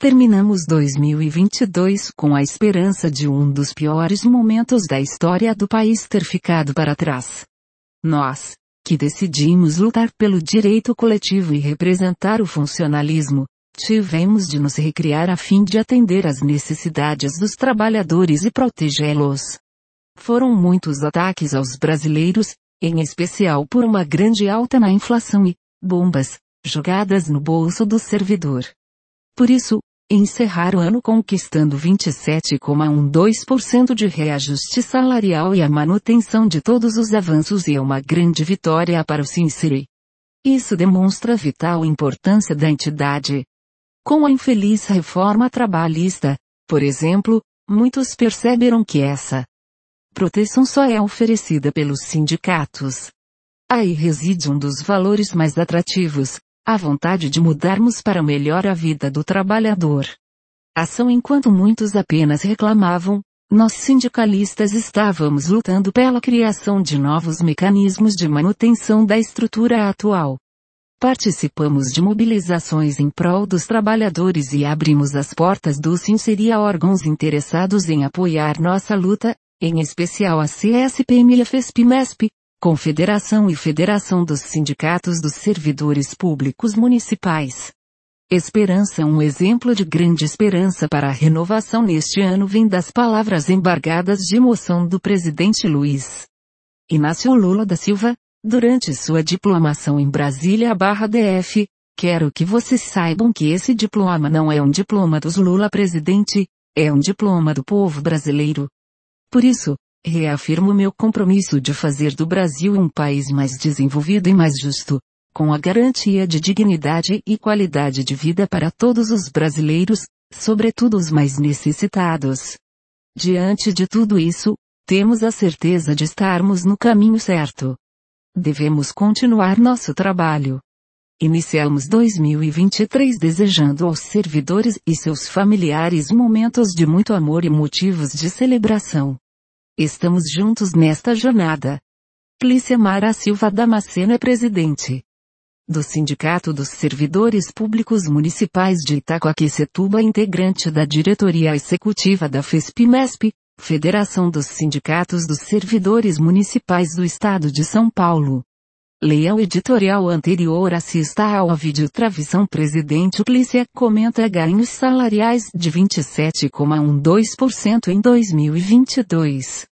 Terminamos 2022 com a esperança de um dos piores momentos da história do país ter ficado para trás. Nós, que decidimos lutar pelo direito coletivo e representar o funcionalismo, tivemos de nos recriar a fim de atender às necessidades dos trabalhadores e protegê-los. Foram muitos ataques aos brasileiros, em especial por uma grande alta na inflação e bombas jogadas no bolso do servidor. Por isso, encerrar o ano conquistando 27,12% de reajuste salarial e a manutenção de todos os avanços é uma grande vitória para o Sincere. Isso demonstra a vital importância da entidade. Com a infeliz reforma trabalhista, por exemplo, muitos perceberam que essa proteção só é oferecida pelos sindicatos. Aí reside um dos valores mais atrativos, a vontade de mudarmos para melhor a vida do trabalhador. Ação enquanto muitos apenas reclamavam, nós sindicalistas estávamos lutando pela criação de novos mecanismos de manutenção da estrutura atual. Participamos de mobilizações em prol dos trabalhadores e abrimos as portas do Sincere a órgãos interessados em apoiar nossa luta, em especial a CSPM e a FESP-MESP, Confederação e Federação dos Sindicatos dos Servidores Públicos Municipais. Esperança. Um exemplo de grande esperança para a renovação neste ano vem das palavras embargadas de emoção do presidente Luiz Inácio Lula da Silva, durante sua diplomação em Brasília/DF. Quero que vocês saibam que esse diploma não é um diploma dos Lula presidente, é um diploma do povo brasileiro. Por isso, reafirmo meu compromisso de fazer do Brasil um país mais desenvolvido e mais justo, com a garantia de dignidade e qualidade de vida para todos os brasileiros, sobretudo os mais necessitados. Diante de tudo isso, temos a certeza de estarmos no caminho certo. Devemos continuar nosso trabalho. Iniciamos 2023 desejando aos servidores e seus familiares momentos de muito amor e motivos de celebração. Estamos juntos nesta jornada. Clícia Mara Silva Damasceno é presidente do Sindicato dos Servidores Públicos Municipais de Itacoaquecetuba, integrante da diretoria executiva da FESP-MESP, Federação dos Sindicatos dos Servidores Municipais do Estado de São Paulo. Leia o editorial anterior, assista ao vídeo Travição. Presidente Clícia comenta ganhos salariais de 27,12% em 2022.